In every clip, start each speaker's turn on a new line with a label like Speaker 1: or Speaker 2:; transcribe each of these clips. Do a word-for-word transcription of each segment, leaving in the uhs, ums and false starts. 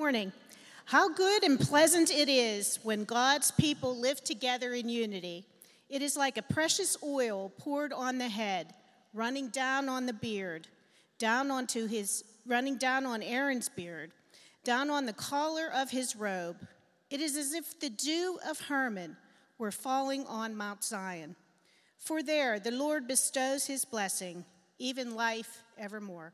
Speaker 1: morning. How good and pleasant it is when God's people live together in unity. It is like a precious oil poured on the head, running down on the beard, down onto his, running down on Aaron's beard, down on the collar of his robe. It is as if the dew of Hermon were falling on Mount Zion. For there the Lord bestows his blessing, even life evermore.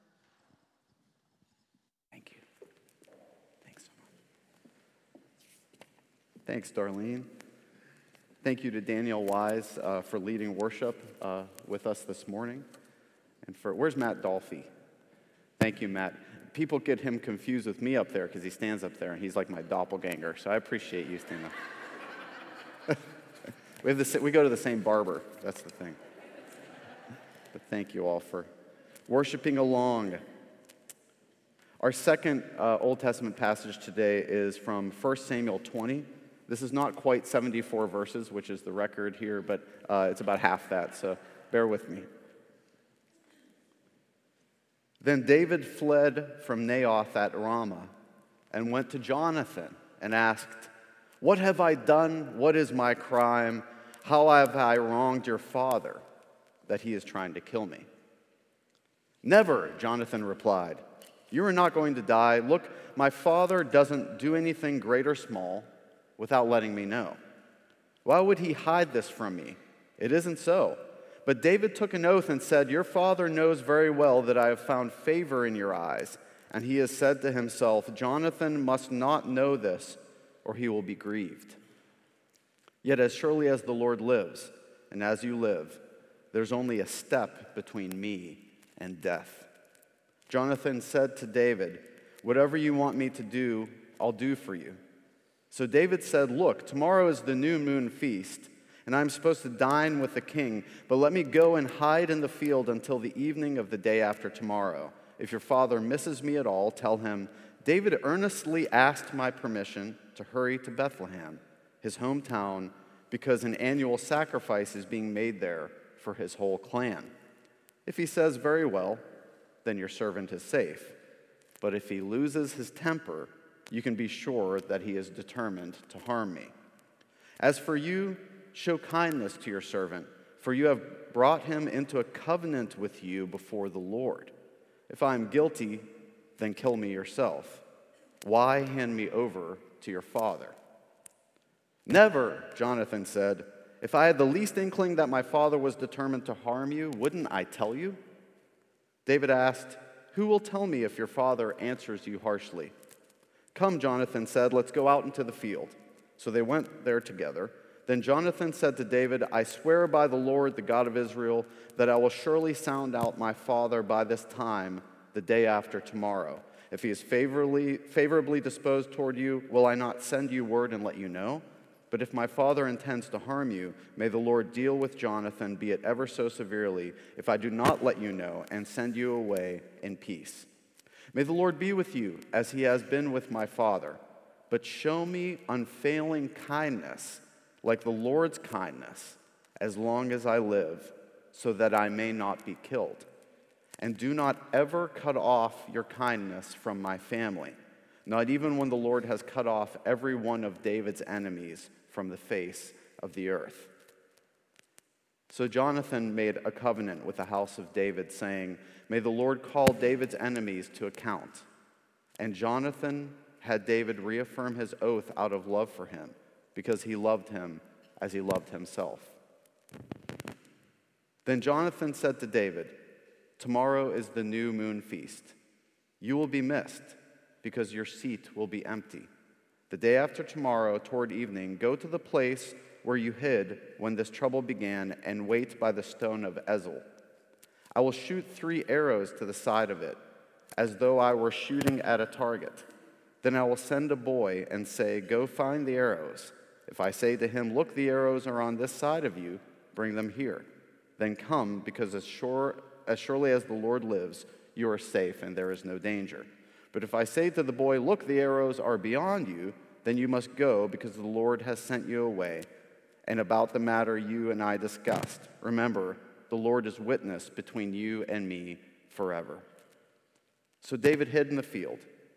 Speaker 2: Thank you. Thanks so much. Thanks, Darlene. Thank you to Daniel Wise uh, for leading worship uh, with us this morning. And for, where's Matt Dolphy? Thank you, Matt. People get him confused with me up there because he stands up there and he's like my doppelganger. So I appreciate you standing up. we, have the, we go to the same barber. That's the thing. But thank you all for worshiping along. Our second uh, Old Testament passage today is from First Samuel twenty. This is not quite seventy-four verses, which is the record here, but uh, it's about half that, so bear with me. Then David fled from Naioth at Ramah and went to Jonathan and asked, "What have I done? What is my crime? How have I wronged your father that he is trying to kill me?" "Never," Jonathan replied. "You are not going to die. Look, my father doesn't do anything great or small without letting me know. Why would he hide this from me? It isn't so." But David took an oath and said, "Your father knows very well that I have found favor in your eyes." And he has said to himself, "Jonathan must not know this, or he will be grieved. Yet as surely as the Lord lives, and as you live, there's only a step between me and death." Jonathan said to David, "Whatever you want me to do, I'll do for you." So David said, "Look, tomorrow is the new moon feast, and I'm supposed to dine with the king, but let me go and hide in the field until the evening of the day after tomorrow. If your father misses me at all, tell him, 'David earnestly asked my permission to hurry to Bethlehem, his hometown, because an annual sacrifice is being made there for his whole clan.' If he says, 'Very well,' then your servant is safe. But if he loses his temper, you can be sure that he is determined to harm me. As for you, show kindness to your servant, for you have brought him into a covenant with you before the Lord. If I am guilty, then kill me yourself. Why hand me over to your father?" "Never," Jonathan said. "If I had the least inkling that my father was determined to harm you, wouldn't I tell you?" David asked, "Who will tell me if your father answers you harshly?" "Come," Jonathan said, "let's go out into the field." So they went there together. Then Jonathan said to David, "I swear by the Lord, the God of Israel, that I will surely sound out my father by this time, the day after tomorrow. If he is favorably, favorably disposed toward you, will I not send you word and let you know? But if my father intends to harm you, may the Lord deal with Jonathan, be it ever so severely, if I do not let you know and send you away in peace. May the Lord be with you, as he has been with my father. But show me unfailing kindness, like the Lord's kindness, as long as I live, so that I may not be killed. And do not ever cut off your kindness from my family, not even when the Lord has cut off every one of David's enemies from the face of the earth." So Jonathan made a covenant with the house of David, saying, "May the Lord call David's enemies to account." And Jonathan had David reaffirm his oath out of love for him, because he loved him as he loved himself. Then Jonathan said to David, "Tomorrow is the new moon feast. You will be missed, because your seat will be empty. The day after tomorrow, toward evening, go to the place where you hid when this trouble began, and wait by the stone of Ezel. I will shoot three arrows to the side of it, as though I were shooting at a target. Then I will send a boy and say, 'Go find the arrows.' If I say to him, 'Look, the arrows are on this side of you, bring them here.' Then come, because as sure as surely as the Lord lives, you are safe and there is no danger. But if I say to the boy, 'Look, the arrows are beyond you,' then you must go, because the Lord has sent you away. And about the matter you and I discussed, remember, the Lord is witness between you and me forever." So David hid in the field.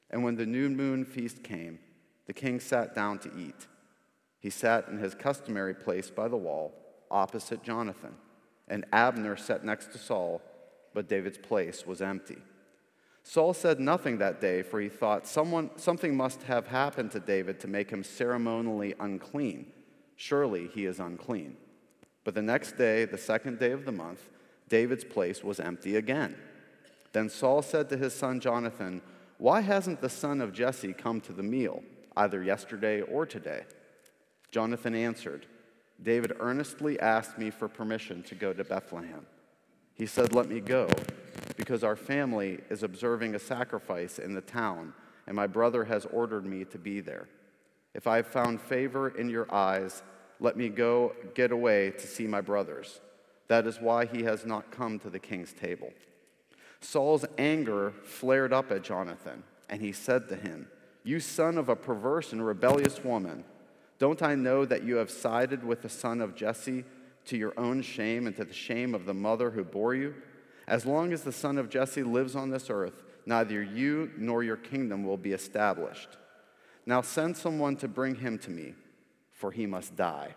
Speaker 2: And when the new moon feast came, the king sat down to eat. He sat in his customary place by the wall, opposite Jonathan, and Abner sat next to Saul, but David's place was empty. Saul said nothing that day, for he thought someone, something must have happened to David to make him ceremonially unclean. Surely he is unclean. But the next day, the second day of the month, David's place was empty again. Then Saul said to his son Jonathan, "Why hasn't the son of Jesse come to the meal, either yesterday or today?" Jonathan answered, "David earnestly asked me for permission to go to Bethlehem. He said, 'Let me go, because our family is observing a sacrifice in the town, and my brother has ordered me to be there. If I have found favor in your eyes, let me go get away to see my brothers. That is why he has not come to the king's table.' Saul's anger flared up at Jonathan, and he said to him, 'You son of a perverse and rebellious woman, don't I know that you have sided with the son of Jesse to your own shame and to the shame of the mother who bore you? As long as the son of Jesse lives on this earth, neither you nor your kingdom will be established. Now send someone to bring him to me, for he must die.'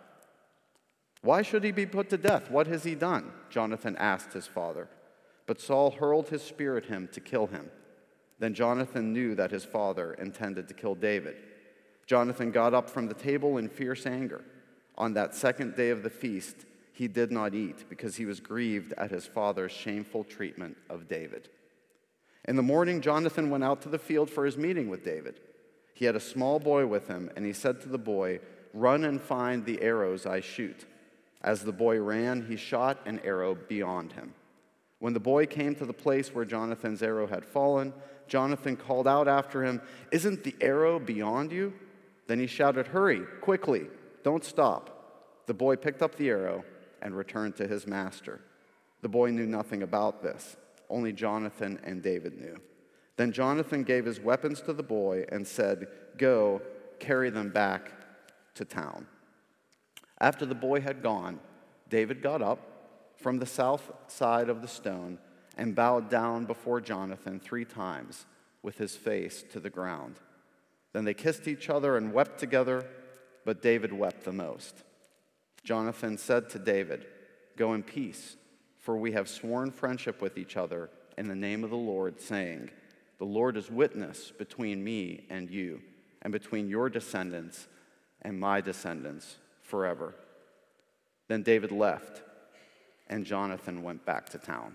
Speaker 2: 'Why should he be put to death? What has he done?' Jonathan asked his father. But Saul hurled his spear at him to kill him. Then Jonathan knew that his father intended to kill David. Jonathan got up from the table in fierce anger. On that second day of the feast, he did not eat because he was grieved at his father's shameful treatment of David. In the morning, Jonathan went out to the field for his meeting with David. He had a small boy with him, and he said to the boy, 'Run and find the arrows I shoot.' As the boy ran, he shot an arrow beyond him. When the boy came to the place where Jonathan's arrow had fallen, Jonathan called out after him, 'Isn't the arrow beyond you?' Then he shouted, 'Hurry, quickly, don't stop.' The boy picked up the arrow and returned to his master. The boy knew nothing about this. Only Jonathan and David knew. Then Jonathan gave his weapons to the boy and said, 'Go, carry them back to town.' After the boy had gone, David got up from the south side of the stone and bowed down before Jonathan three times with his face to the ground. Then they kissed each other and wept together, but David wept the most. Jonathan said to David, 'Go in peace, for we have sworn friendship with each other in the name of the Lord, saying, the Lord is witness between me and you, and between your descendants and my descendants forever.' Then David left, and Jonathan went back to town."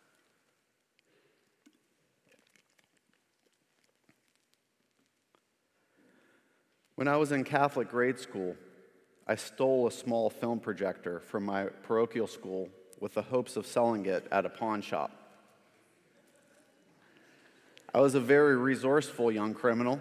Speaker 2: When I was in Catholic grade school, I stole a small film projector from my parochial school with the hopes of selling it at a pawn shop. I was a very resourceful young criminal,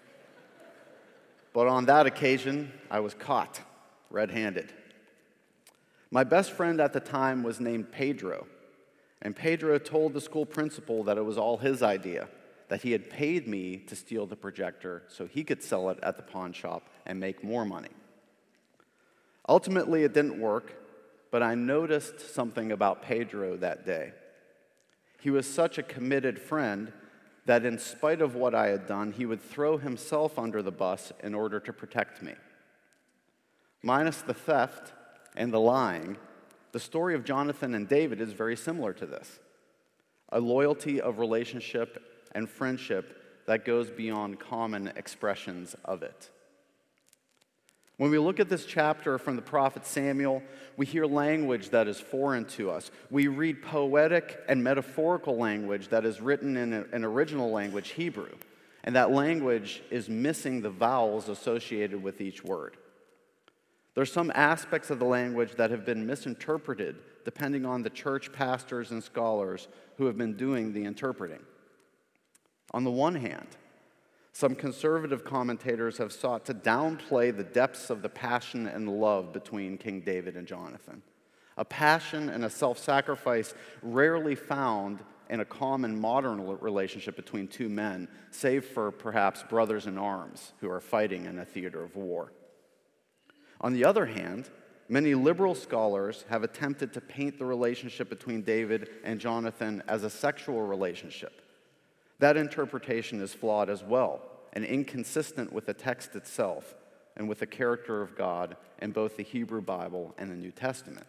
Speaker 2: but on that occasion, I was caught red-handed. My best friend at the time was named Pedro, and Pedro told the school principal that it was all his idea, that he had paid me to steal the projector so he could sell it at the pawn shop and make more money. Ultimately, it didn't work, but I noticed something about Pedro that day. He was such a committed friend that in spite of what I had done, he would throw himself under the bus in order to protect me. Minus the theft and the lying, the story of Jonathan and David is very similar to this. A loyalty of relationship and friendship that goes beyond common expressions of it. When we look at this chapter from the prophet Samuel, we hear language that is foreign to us. We read poetic and metaphorical language that is written in an original language, Hebrew, and that language is missing the vowels associated with each word. There are some aspects of the language that have been misinterpreted depending on the church pastors and scholars who have been doing the interpreting. On the one hand, some conservative commentators have sought to downplay the depths of the passion and love between King David and Jonathan, a passion and a self-sacrifice rarely found in a common modern relationship between two men, save for perhaps brothers in arms who are fighting in a theater of war. On the other hand, many liberal scholars have attempted to paint the relationship between David and Jonathan as a sexual relationship. That interpretation is flawed as well and inconsistent with the text itself and with the character of God in both the Hebrew Bible and the New Testament.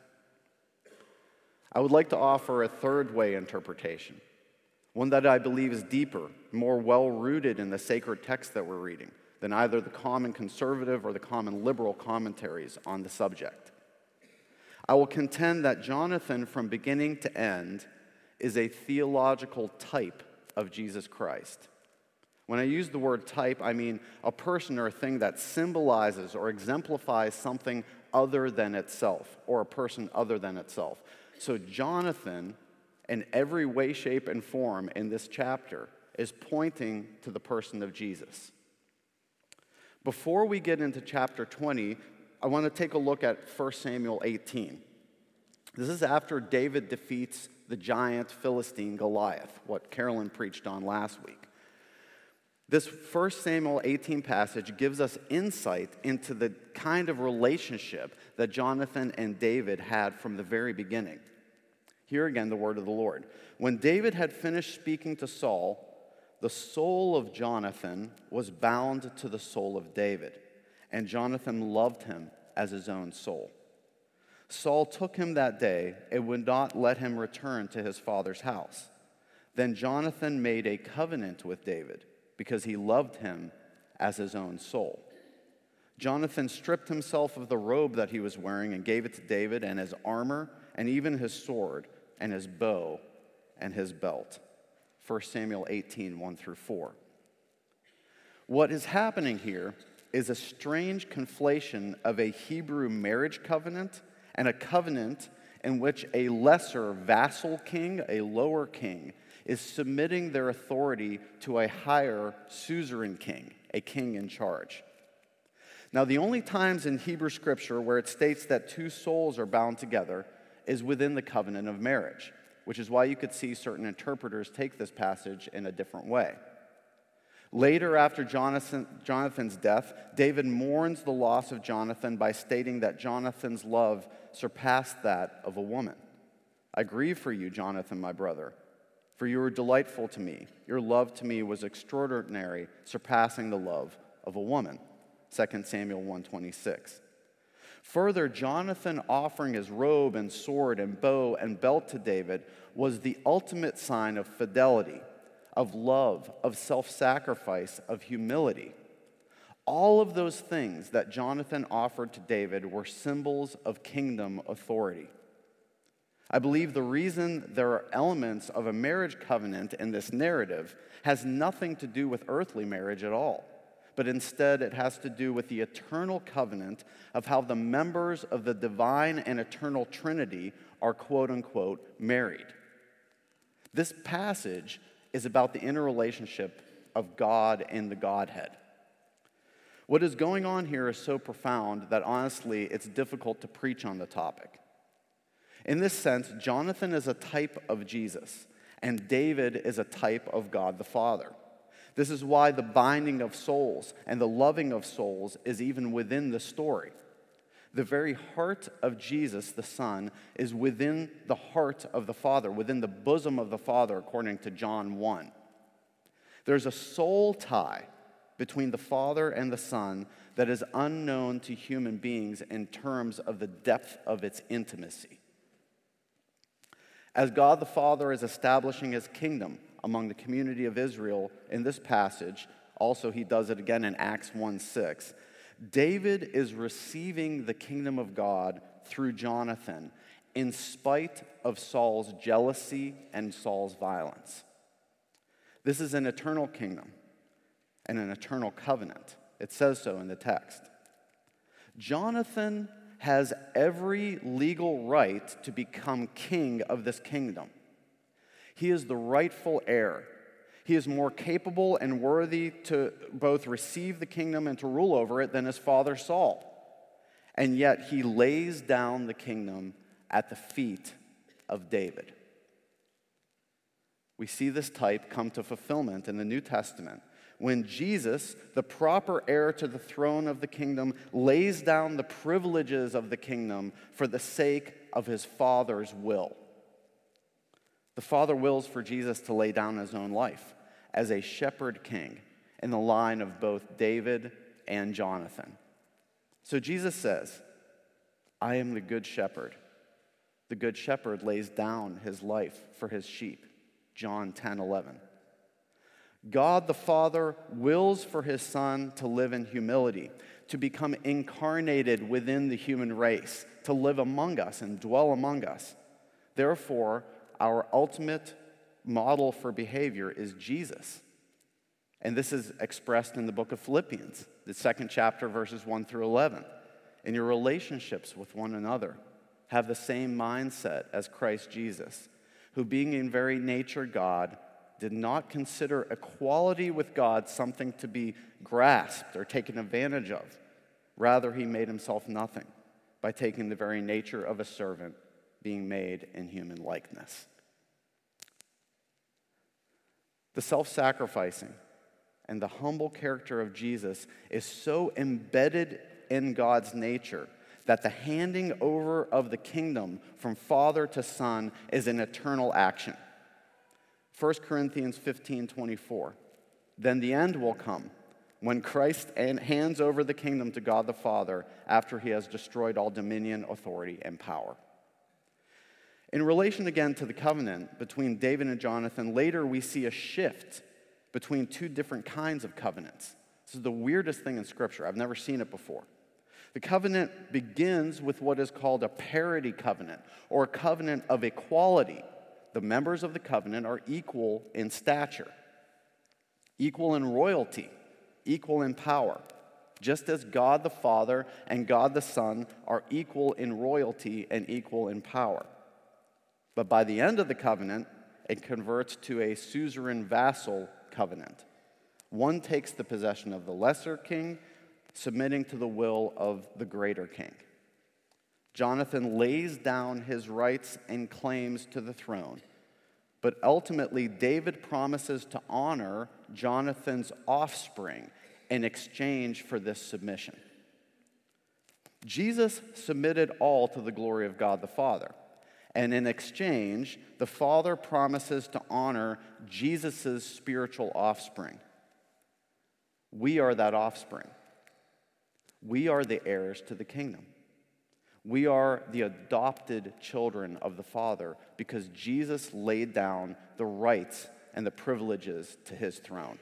Speaker 2: I would like to offer a third way interpretation, one that I believe is deeper, more well-rooted in the sacred text that we're reading than either the common conservative or the common liberal commentaries on the subject. I will contend that Jonathan, from beginning to end, is a theological type of Jesus Christ. When I use the word type, I mean a person or a thing that symbolizes or exemplifies something other than itself, or a person other than itself. So Jonathan, in every way, shape, and form in this chapter, is pointing to the person of Jesus. Before we get into chapter twenty, I want to take a look at First Samuel eighteen. This is after David defeats the giant Philistine Goliath, what Carolyn preached on last week. This First Samuel eighteen passage gives us insight into the kind of relationship that Jonathan and David had from the very beginning. Here again, the word of the Lord. When David had finished speaking to Saul, the soul of Jonathan was bound to the soul of David, and Jonathan loved him as his own soul. Saul took him that day and would not let him return to his father's house. Then Jonathan made a covenant with David because he loved him as his own soul. Jonathan stripped himself of the robe that he was wearing and gave it to David, and his armor, and even his sword, and his bow, and his belt. First Samuel eighteen, one through four. What is happening here is a strange conflation of a Hebrew marriage covenant and a covenant in which a lesser vassal king, a lower king, is submitting their authority to a higher suzerain king, a king in charge. Now, the only times in Hebrew scripture where it states that two souls are bound together is within the covenant of marriage, which is why you could see certain interpreters take this passage in a different way. Later, after Jonathan, Jonathan's death, David mourns the loss of Jonathan by stating that Jonathan's love surpassed that of a woman. I grieve for you, Jonathan, my brother, for you were delightful to me. Your love to me was extraordinary, surpassing the love of a woman. Second Samuel one twenty-six. Further, Jonathan offering his robe and sword and bow and belt to David was the ultimate sign of fidelity, of love, of self-sacrifice, of humility. All of those things that Jonathan offered to David were symbols of kingdom authority. I believe the reason there are elements of a marriage covenant in this narrative has nothing to do with earthly marriage at all, but instead it has to do with the eternal covenant of how the members of the divine and eternal Trinity are quote-unquote married. This passage is about the interrelationship of God and the Godhead. What is going on here is so profound that honestly it's difficult to preach on the topic. In this sense, Jonathan is a type of Jesus, and David is a type of God the Father. This is why the binding of souls and the loving of souls is even within the story. The very heart of Jesus, the Son, is within the heart of the Father, within the bosom of the Father, according to John one. There's a soul tie between the Father and the Son that is unknown to human beings in terms of the depth of its intimacy. As God the Father is establishing his kingdom among the community of Israel in this passage, also he does it again in Acts one six, David is receiving the kingdom of God through Jonathan in spite of Saul's jealousy and Saul's violence. This is an eternal kingdom and an eternal covenant. It says so in the text. Jonathan has every legal right to become king of this kingdom. He is the rightful heir. He is more capable and worthy to both receive the kingdom and to rule over it than his father Saul. And yet he lays down the kingdom at the feet of David. We see this type come to fulfillment in the New Testament when Jesus, the proper heir to the throne of the kingdom, lays down the privileges of the kingdom for the sake of his Father's will. The Father wills for Jesus to lay down his own life, as a shepherd king in the line of both David and Jonathan. So Jesus says, I am the good shepherd. The good shepherd lays down his life for his sheep. John ten eleven. God the Father wills for his Son to live in humility, to become incarnated within the human race, to live among us and dwell among us. Therefore, our ultimate model for behavior is Jesus. And this is expressed in the book of Philippians, the second chapter, verses one through eleven. In your relationships with one another, have the same mindset as Christ Jesus, who being in very nature God, did not consider equality with God something to be grasped or taken advantage of. Rather, he made himself nothing by taking the very nature of a servant, being made in human likeness. The self-sacrificing and the humble character of Jesus is so embedded in God's nature that the handing over of the kingdom from Father to Son is an eternal action. First Corinthians fifteen twenty-four. Then the end will come when Christ hands over the kingdom to God the Father after he has destroyed all dominion, authority, and power. In relation again to the covenant between David and Jonathan, later we see a shift between two different kinds of covenants. This is the weirdest thing in Scripture. I've never seen it before. The covenant begins with what is called a parity covenant, or a covenant of equality. The members of the covenant are equal in stature, equal in royalty, equal in power, just as God the Father and God the Son are equal in royalty and equal in power. But by the end of the covenant, it converts to a suzerain vassal covenant. One takes the possession of the lesser king, submitting to the will of the greater king. Jonathan lays down his rights and claims to the throne, but ultimately David promises to honor Jonathan's offspring in exchange for this submission. Jesus submitted all to the glory of God the Father, and in exchange, the Father promises to honor Jesus' spiritual offspring. We are that offspring. We are the heirs to the kingdom. We are the adopted children of the Father because Jesus laid down the rights and the privileges to his throne.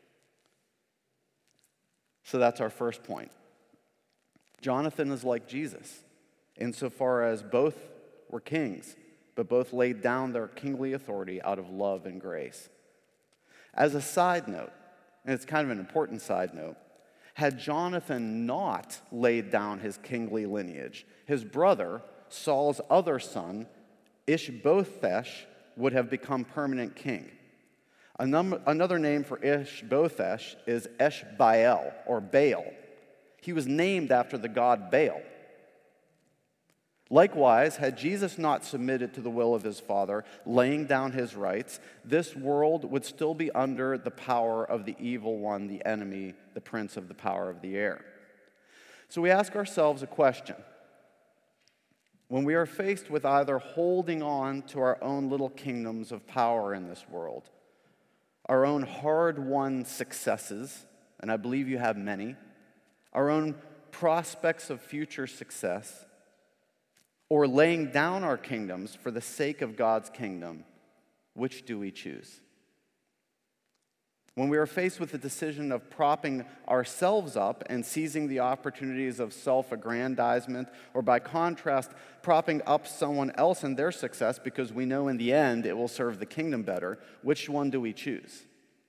Speaker 2: So that's our first point. Jonathan is like Jesus insofar as both were kings, but both laid down their kingly authority out of love and grace. As a side note, and it's kind of an important side note, had Jonathan not laid down his kingly lineage, his brother, Saul's other son, Ishbosheth, would have become permanent king. Another name for Ishbosheth is Eshbaal, or Baal. He was named after the god Baal. Likewise, had Jesus not submitted to the will of his Father, laying down his rights, this world would still be under the power of the evil one, the enemy, the prince of the power of the air. So we ask ourselves a question. When we are faced with either holding on to our own little kingdoms of power in this world, our own hard-won successes, and I believe you have many, our own prospects of future success, or laying down our kingdoms for the sake of God's kingdom, which do we choose? When we are faced with the decision of propping ourselves up and seizing the opportunities of self-aggrandizement, or by contrast, propping up someone else and their success because we know in the end it will serve the kingdom better, which one do we choose?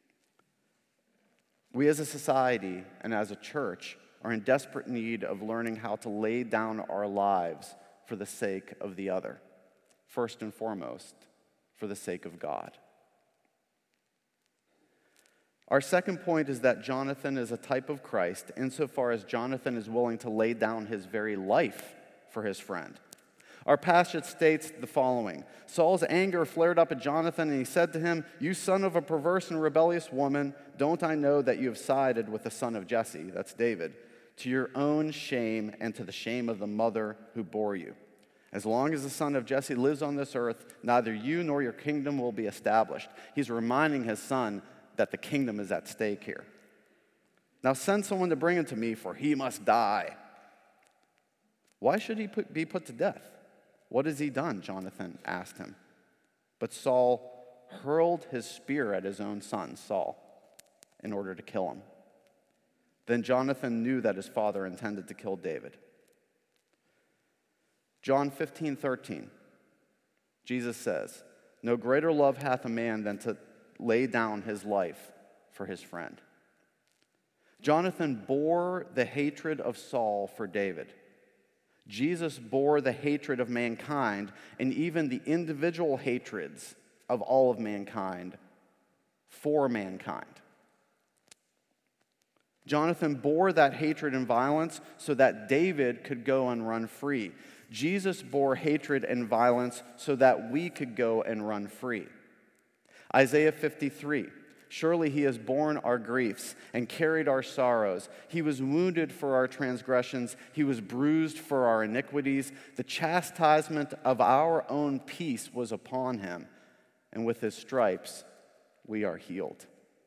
Speaker 2: We as a society and as a church are in desperate need of learning how to lay down our lives for the sake of the other, first and foremost, for the sake of God. Our second point is that Jonathan is a type of Christ insofar as Jonathan is willing to lay down his very life for his friend. Our passage states the following: Saul's anger flared up at Jonathan, and he said to him, "You son of a perverse and rebellious woman, don't I know that you have sided with the son of Jesse," that's David, "to your own shame and to the shame of the mother who bore you? As long as the son of Jesse lives on this earth, neither you nor your kingdom will be established." He's reminding his son that the kingdom is at stake here. Now send someone to bring him to me, for he must die." "Why should he put, be put to death? What has he done?" Jonathan asked him. But Saul hurled his spear at his own son, Saul, in order to kill him. Then Jonathan knew that his father intended to kill David. John fifteen thirteen, Jesus says, "No greater love hath a man than to lay down his life for his friend." Jonathan bore the hatred of Saul for David. Jesus bore the hatred of mankind and even the individual hatreds of all of mankind for mankind. Jonathan bore that hatred and violence so that David could go and run free. Jesus bore hatred and violence so that we could go and run free. Isaiah fifty-three, "Surely he has borne our griefs and carried our sorrows. He was wounded for our transgressions. He was bruised for our iniquities. The chastisement of our own peace was upon him, and with his stripes we are healed."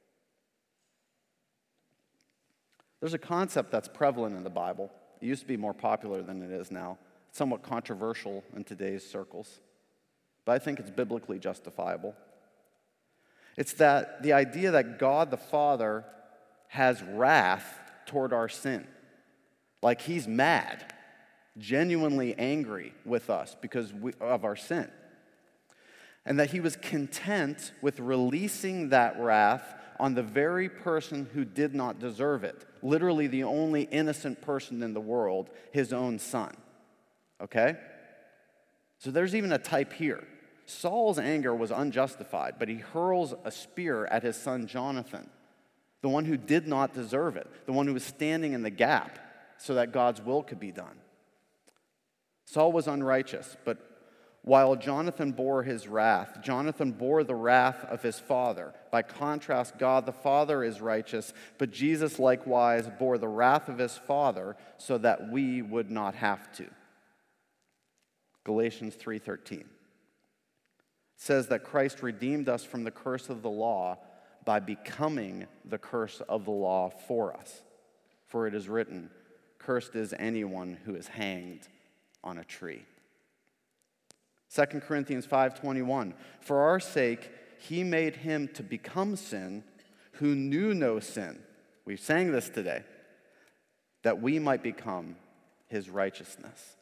Speaker 2: There's a concept that's prevalent in the Bible. It used to be more popular than it is now. It's somewhat controversial in today's circles, but I think it's biblically justifiable. It's that the idea that God the Father has wrath toward our sin. Like he's mad, genuinely angry with us because we, of our sin. And that he was content with releasing that wrath on the very person who did not deserve it. Literally the only innocent person in the world, his own son. Okay? So there's even a type here. Saul's anger was unjustified, but he hurls a spear at his son Jonathan, the one who did not deserve it, the one who was standing in the gap so that God's will could be done. Saul was unrighteous, but while Jonathan bore his wrath, Jonathan bore the wrath of his father. By contrast, God the Father is righteous, but Jesus likewise bore the wrath of his father so that we would not have to. Galatians three thirteen says that Christ redeemed us from the curse of the law by becoming the curse of the law for us. For it is written, "Cursed is anyone who is hanged on a tree." Second Corinthians five twenty-one, "For our sake he made him to become sin who knew no sin." We sang this today. "That we might become his righteousness."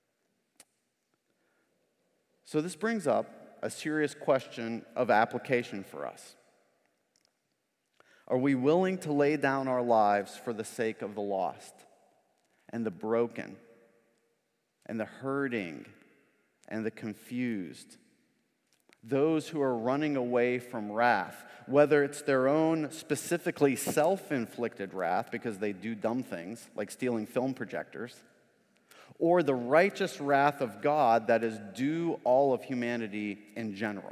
Speaker 2: So this brings up a serious question of application for us. Are we willing to lay down our lives for the sake of the lost and the broken and the hurting and the confused? Those who are running away from wrath, whether it's their own specifically self-inflicted wrath because they do dumb things like stealing film projectors, or the righteous wrath of God that is due all of humanity in general.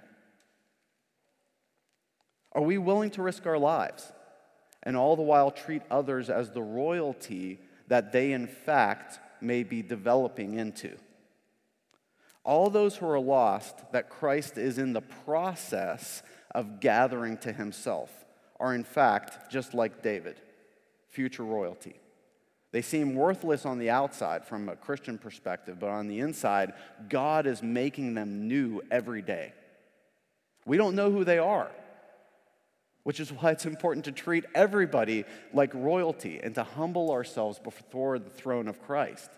Speaker 2: Are we willing to risk our lives and all the while treat others as the royalty that they in fact may be developing into? All those who are lost that Christ is in the process of gathering to himself are in fact just like David, future royalty. They seem worthless on the outside from a Christian perspective, but on the inside, God is making them new every day. We don't know who they are, which is why it's important to treat everybody like royalty and to humble ourselves before the throne of Christ.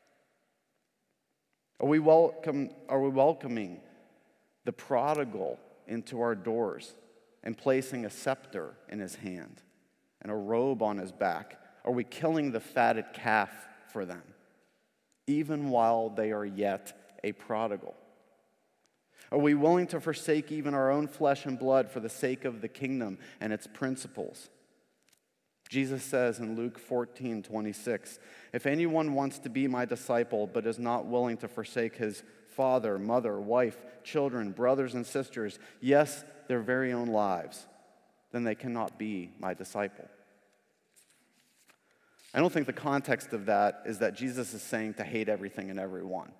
Speaker 2: Are we welcome, are we welcoming the prodigal into our doors and placing a scepter in his hand and a robe on his back? Are we killing the fatted calf for them, even while they are yet a prodigal? Are we willing to forsake even our own flesh and blood for the sake of the kingdom and its principles? Jesus says in Luke fourteen twenty-six, "If anyone wants to be my disciple but is not willing to forsake his father, mother, wife, children, brothers and sisters, yes, their very own lives, then they cannot be my disciple." I don't think the context of that is that Jesus is saying to hate everything and everyone.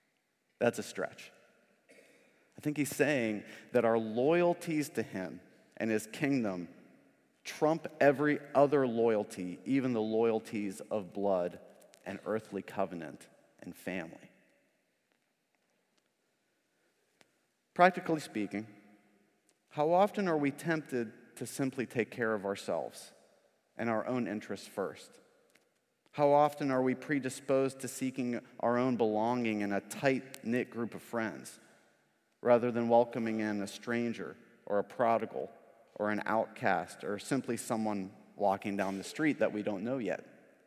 Speaker 2: That's a stretch. I think he's saying that our loyalties to him and his kingdom trump every other loyalty, even the loyalties of blood and earthly covenant and family. Practically speaking, how often are we tempted to simply take care of ourselves and our own interests first? How often are we predisposed to seeking our own belonging in a tight-knit group of friends, rather than welcoming in a stranger or a prodigal or an outcast or simply someone walking down the street that we don't know yet?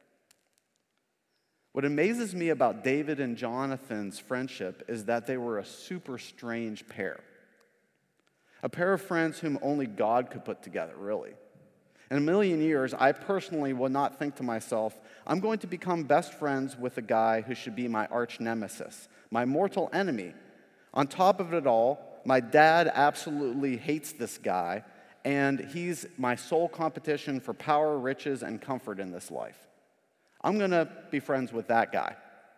Speaker 2: What amazes me about David and Jonathan's friendship is that they were a super strange pair. A pair of friends whom only God could put together, really. In a million years, I personally would not think to myself, I'm going to become best friends with a guy who should be my arch nemesis, my mortal enemy. On top of it all, my dad absolutely hates this guy, and he's my sole competition for power, riches, and comfort in this life. I'm going to be friends with that guy.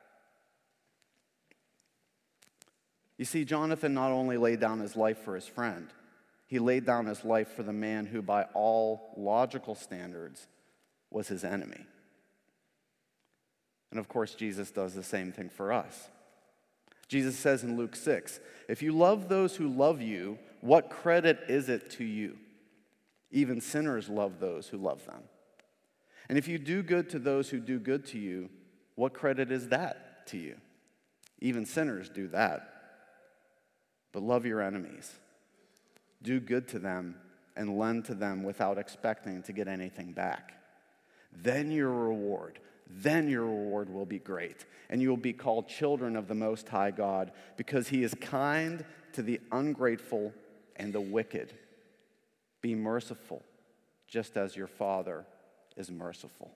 Speaker 2: You see, Jonathan not only laid down his life for his friend, he laid down his life for the man who, by all logical standards, was his enemy. And of course, Jesus does the same thing for us. Jesus says in Luke six, if you love those who love you, what credit is it to you? Even sinners love those who love them. And if you do good to those who do good to you, what credit is that to you? Even sinners do that. But love your enemies. Do good to them and lend to them without expecting to get anything back. Then your reward, then your reward will be great, and you will be called children of the Most High God, because he is kind to the ungrateful and the wicked. Be merciful, just as your Father is merciful.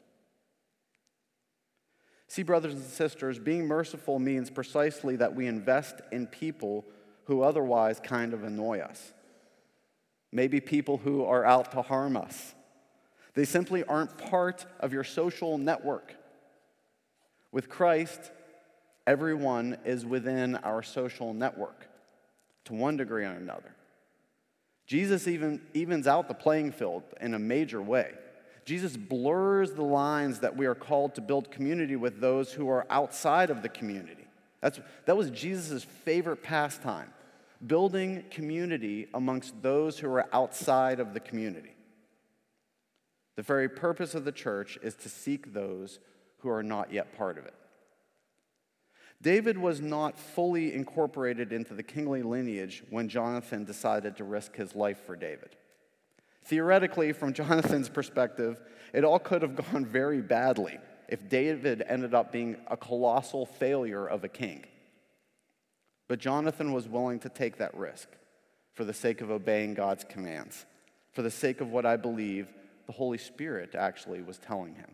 Speaker 2: See, brothers and sisters, being merciful means precisely that we invest in people who otherwise kind of annoy us. Maybe people who are out to harm us. They simply aren't part of your social network. With Christ, everyone is within our social network to one degree or another. Jesus even evens out the playing field in a major way. Jesus blurs the lines that we are called to build community with those who are outside of the community. That's, that was Jesus' favorite pastime, building community amongst those who are outside of the community. The very purpose of the church is to seek those who are not yet part of it. David was not fully incorporated into the kingly lineage when Jonathan decided to risk his life for David. Theoretically, from Jonathan's perspective, it all could have gone very badly if David ended up being a colossal failure of a king. But Jonathan was willing to take that risk for the sake of obeying God's commands, for the sake of what I believe the Holy Spirit actually was telling him.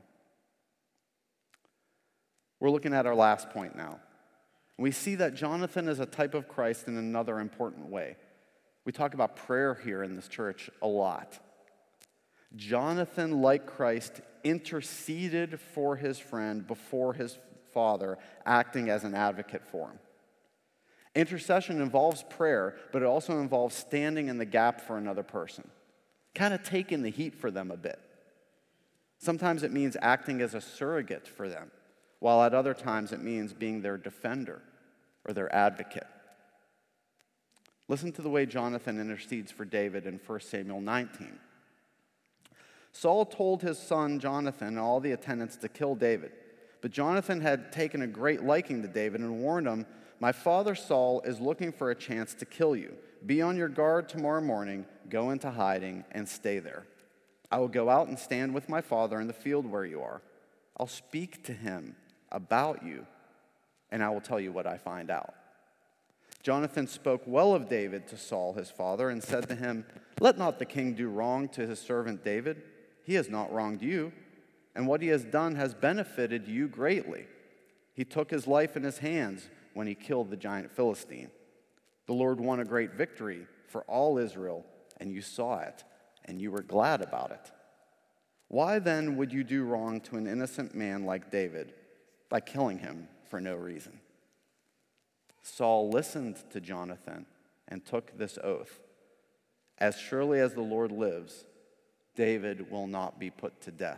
Speaker 2: We're looking at our last point now. We see that Jonathan is a type of Christ in another important way. We talk about prayer here in this church a lot. Jonathan, like Christ, interceded for his friend before his father, acting as an advocate for him. Intercession involves prayer, but it also involves standing in the gap for another person, kind of taking the heat for them a bit. Sometimes it means acting as a surrogate for them, while at other times it means being their defender or their advocate. Listen to the way Jonathan intercedes for David in First Samuel nineteen. Saul told his son Jonathan and all the attendants to kill David. But Jonathan had taken a great liking to David and warned him, my father Saul is looking for a chance to kill you. Be on your guard tomorrow morning, go into hiding, and stay there. I will go out and stand with my father in the field where you are. I'll speak to him about you, and I will tell you what I find out. Jonathan spoke well of David to Saul his father and said to him, let not the king do wrong to his servant David. He has not wronged you, and what he has done has benefited you greatly. He took his life in his hands when he killed the giant Philistine. The Lord won a great victory for all Israel, and you saw it, and you were glad about it. Why then would you do wrong to an innocent man like David by killing him for no reason? Saul listened to Jonathan and took this oath. As surely as the Lord lives, David will not be put to death.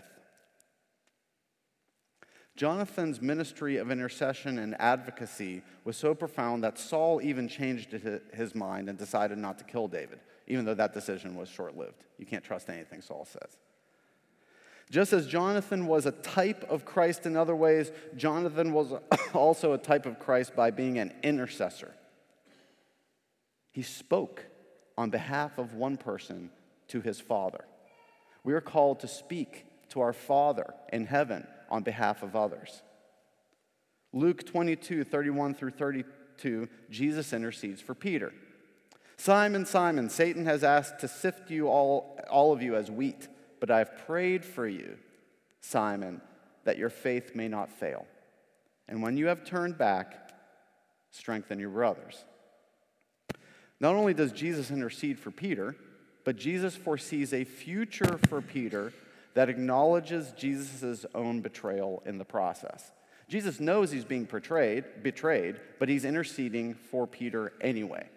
Speaker 2: Jonathan's ministry of intercession and advocacy was so profound that Saul even changed his mind and decided not to kill David, even though that decision was short-lived. You can't trust anything Saul says. Just as Jonathan was a type of Christ in other ways, Jonathan was also a type of Christ by being an intercessor. He spoke on behalf of one person to his Father. We are called to speak to our Father in heaven on behalf of others. Luke twenty-two, thirty-one through thirty-two, Jesus intercedes for Peter. Simon, Simon, Satan has asked to sift you all, all of you as wheat, but I have prayed for you, Simon, that your faith may not fail. And when you have turned back, strengthen your brothers. Not only does Jesus intercede for Peter, but Jesus foresees a future for Peter that acknowledges Jesus' own betrayal in the process. Jesus knows he's being betrayed, betrayed, but he's interceding for Peter anyway.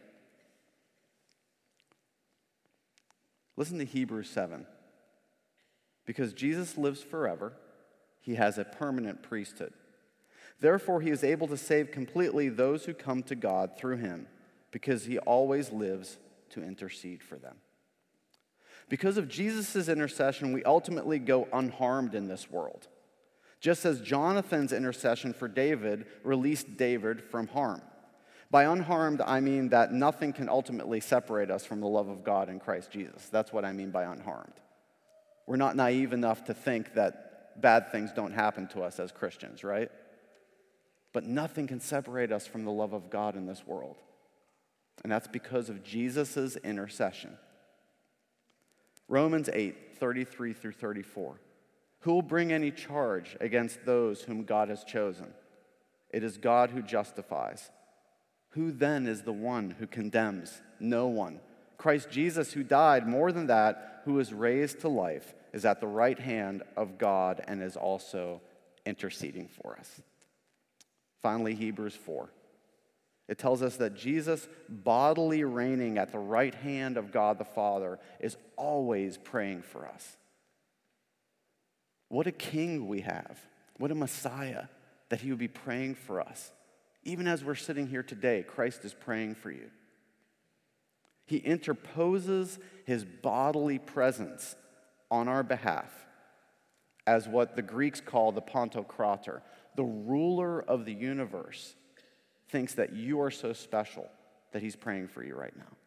Speaker 2: Listen to Hebrews seven. Because Jesus lives forever, he has a permanent priesthood. Therefore, he is able to save completely those who come to God through him, because he always lives to intercede for them. Because of Jesus' intercession, we ultimately go unharmed in this world. Just as Jonathan's intercession for David released David from harm. By unharmed, I mean that nothing can ultimately separate us from the love of God in Christ Jesus. That's what I mean by unharmed. We're not naive enough to think that bad things don't happen to us as Christians, right? But nothing can separate us from the love of God in this world. And that's because of Jesus' intercession. Romans eight, thirty-three through thirty-four. Who will bring any charge against those whom God has chosen? It is God who justifies. Who then is the one who condemns? No one. Christ Jesus, who died, more than that, who was raised to life, is at the right hand of God and is also interceding for us. Finally, Hebrews four. It tells us that Jesus, bodily reigning at the right hand of God the Father, is always praying for us. What a king we have. What a Messiah that he would be praying for us. Even as we're sitting here today, Christ is praying for you. He interposes his bodily presence on our behalf as what the Greeks call the Pantocrator, the ruler of the universe, thinks that you are so special that he's praying for you right now.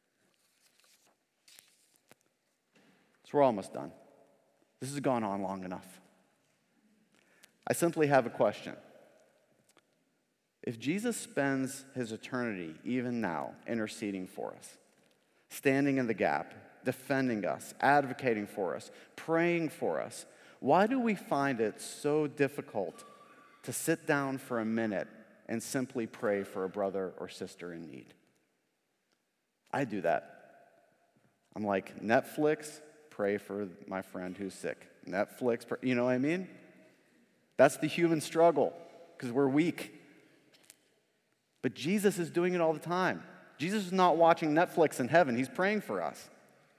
Speaker 2: So we're almost done. This has gone on long enough. I simply have a question. If Jesus spends his eternity, even now, interceding for us, standing in the gap, defending us, advocating for us, praying for us, why do we find it so difficult to sit down for a minute and simply pray for a brother or sister in need? I do that. I'm like, Netflix, pray for my friend who's sick. Netflix, pray, you know what I mean? That's the human struggle, because we're weak. But Jesus is doing it all the time. Jesus is not watching Netflix in heaven. He's praying for us.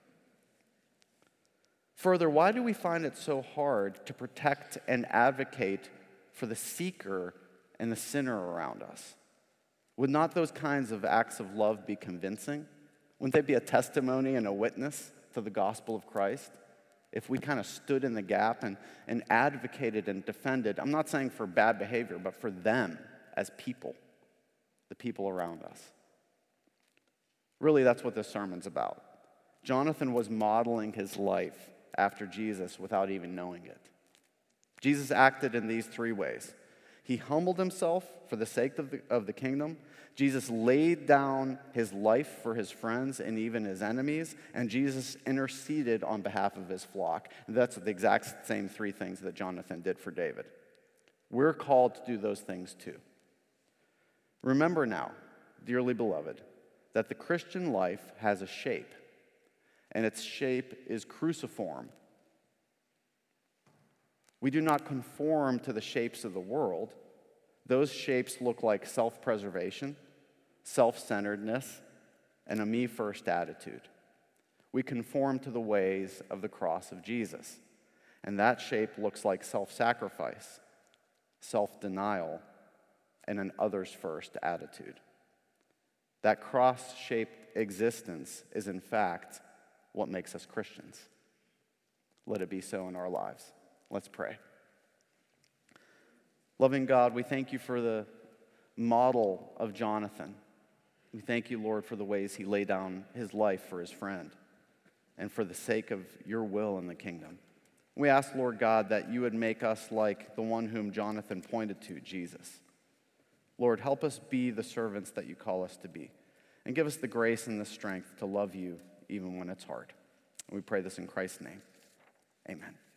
Speaker 2: Further, why do we find it so hard to protect and advocate for the seeker and the sinner around us? Would not those kinds of acts of love be convincing? Wouldn't they be a testimony and a witness to the gospel of Christ? If we kind of stood in the gap and, and advocated and defended, I'm not saying for bad behavior, but for them as people, the people around us. Really, that's what this sermon's about. Jonathan was modeling his life after Jesus without even knowing it. Jesus acted in these three ways. He humbled himself for the sake of the, of the kingdom. Jesus laid down his life for his friends and even his enemies. And Jesus interceded on behalf of his flock. And that's the exact same three things that Jonathan did for David. We're called to do those things too. Remember now, dearly beloved, that the Christian life has a shape. And its shape is cruciform. We do not conform to the shapes of the world. Those shapes look like self-preservation, self-centeredness, and a me-first attitude. We conform to the ways of the cross of Jesus. And that shape looks like self-sacrifice, self-denial, and an others-first attitude. That cross-shaped existence is, in fact, what makes us Christians. Let it be so in our lives. Let's pray. Loving God, we thank you for the model of Jonathan. We thank you, Lord, for the ways he laid down his life for his friend and for the sake of your will in the kingdom. We ask, Lord God, that you would make us like the one whom Jonathan pointed to, Jesus. Lord, help us be the servants that you call us to be, and give us the grace and the strength to love you even when it's hard. And we pray this in Christ's name. Amen.